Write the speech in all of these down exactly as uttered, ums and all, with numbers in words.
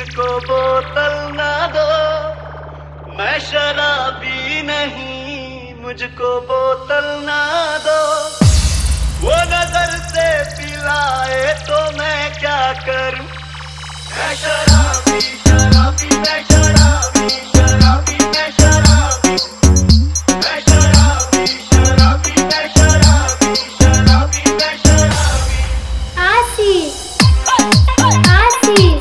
मुझको बोतल ना दो, मैं शराबी नहीं, मुझको बोतल ना दो। वो नजर से पिलाए तो मैं क्या करूं? मैं शराबी शराबी मैं शराबी शराबी मैं शराबी मैं शराबी शराबी मैं शराबी शराबी मैं शराबी। आशीष आशीष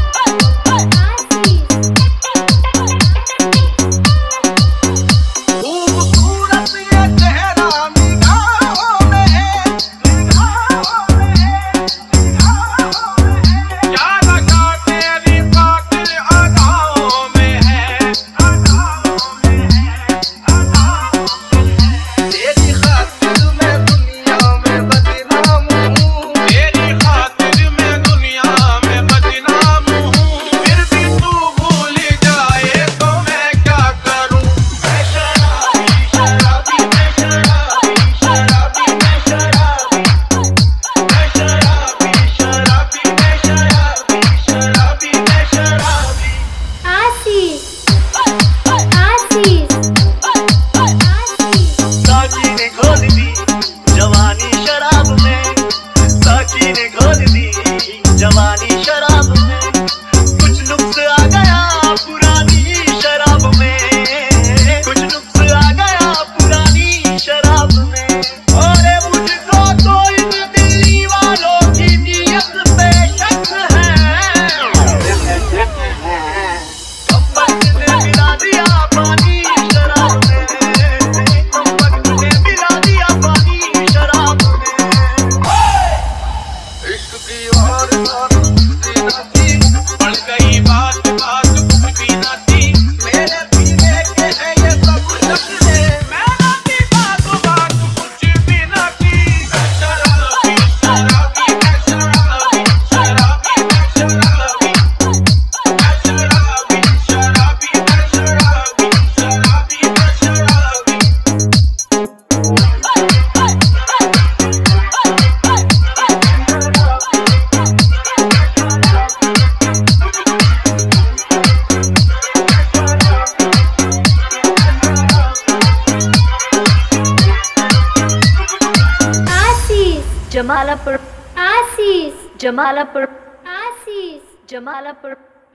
खूबसूरत ये चेहरा निगाहों में है, निगाहों में है, निगाहों में है। क्या लगा तेरी खातिर अदाओं में है, अदाओं में है, अदाओं में है। तेरी खातिर मैं दुनिया में बदनाम हूँ, तेरी खातिर मैं दुनिया में बदनाम हूँ। फिर भी तू भूल जाए तो मैं क्या करूँ? मैं शराबी शराबी मैं शराबी शराबी मैं शराबी मैं शराबी शराबी मैं शराबी शराबी मैं शराबी। आशीष आशीष साकी ने घोल दी जवानी शराब में, साकी ने घोल दी जवानी शराब में। कुछ नुक्स आ गया पुरानी शराब में, कुछ नुक्स आ गया पुरानी शराब में। और मुझको तो इन दिल्ली वालों की नीयत पे शक है। कम्बख्त ने मिला दिया पानी शराब में, कम्बख्त ने मिला दिया पानी शराब में। इश्क की वारदात कुछ न थी, बढ़ गई बात बात कुछ भी न थी। मेरे पीने के हैं ये सब नशे, मैंने भी बात बात कुछ भी न थी। मैं शराबी शराबी मैं शराबी शराबी मैं शराबी मैं शराबी शराबी मैं शराबी शराबी मैं शराबी। आशीष जमालापुर आशीष जमालापुर आशीष जमालापुर